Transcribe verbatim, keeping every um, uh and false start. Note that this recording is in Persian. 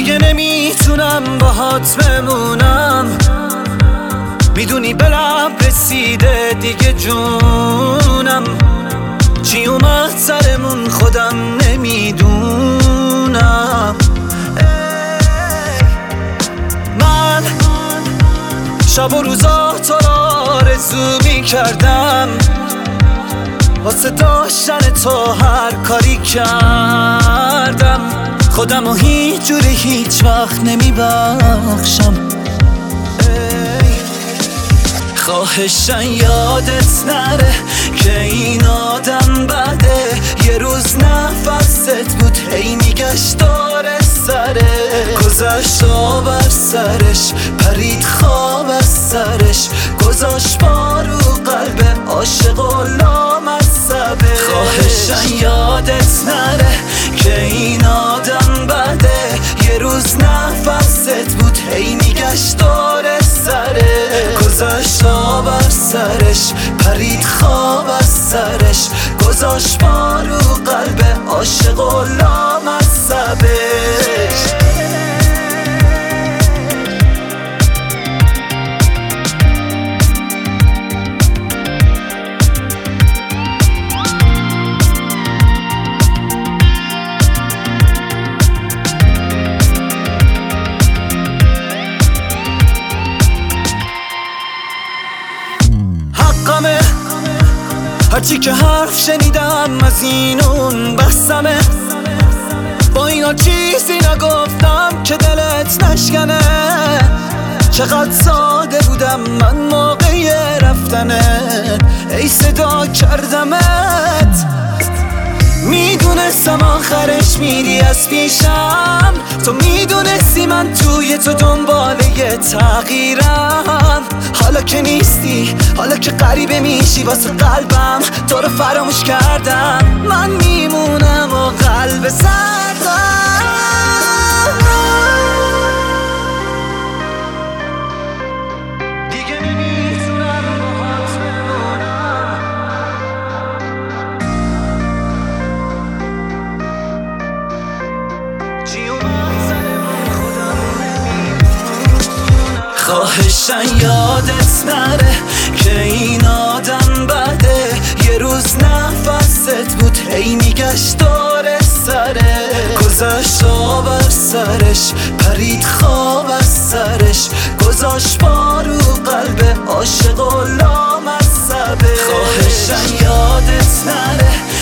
دیگه نمیتونم باهات بمونم، میدونی به لب رسیده دیگه جونم، چی اومد سرمون خودم نمیدونم. من شب و روزا تو را آرزو میکردم، واسه داشتن تو هر کاری کردم، خودم و هیچ جوری هیچ وقت نمیبخشم. خواهشن یادت نره که این آدم بده، یه روز نفست بود هی میگشت داره سره، گذشت آب از سرش پرید خواب از سرش، گذاشت بارو قلب عاشق و لامصبه. خواهشن یادت نره که این آدم بده، یه روز نفست بود هی میگشت داره سره، گذاشت آب از سرش پرید خواب از سرش، گذاشت بارو قلب عاشق و لامصبش. هرچی که حرف شنیدم از این اون بسمه، با اینا چیزی نگفتم که دلت نشکنه، چقدر ساده بودم من موقع رفتنت، ای صدا کردمت، میدونستم آخرش میری از پیشم، تو میدونستی من توی تو دنبال یه تغییرم، حالا که نیستی، حالا که غریبه میشی واسه قلبم، تو رو فراموش کردم، من میمونم و قلب سردم. دیگه نمیتونم باهات بمونم، چی اومد سرمون خودم نمیدونم. خواهشن یادت نره که این آدم بده، یه روز نفست بود هی میگشت داره سره، گذاشت آب از سرش پرید خواب از سرش، گذاشت بارو قلب عاشق و لامصبه. خواهشن یادت نره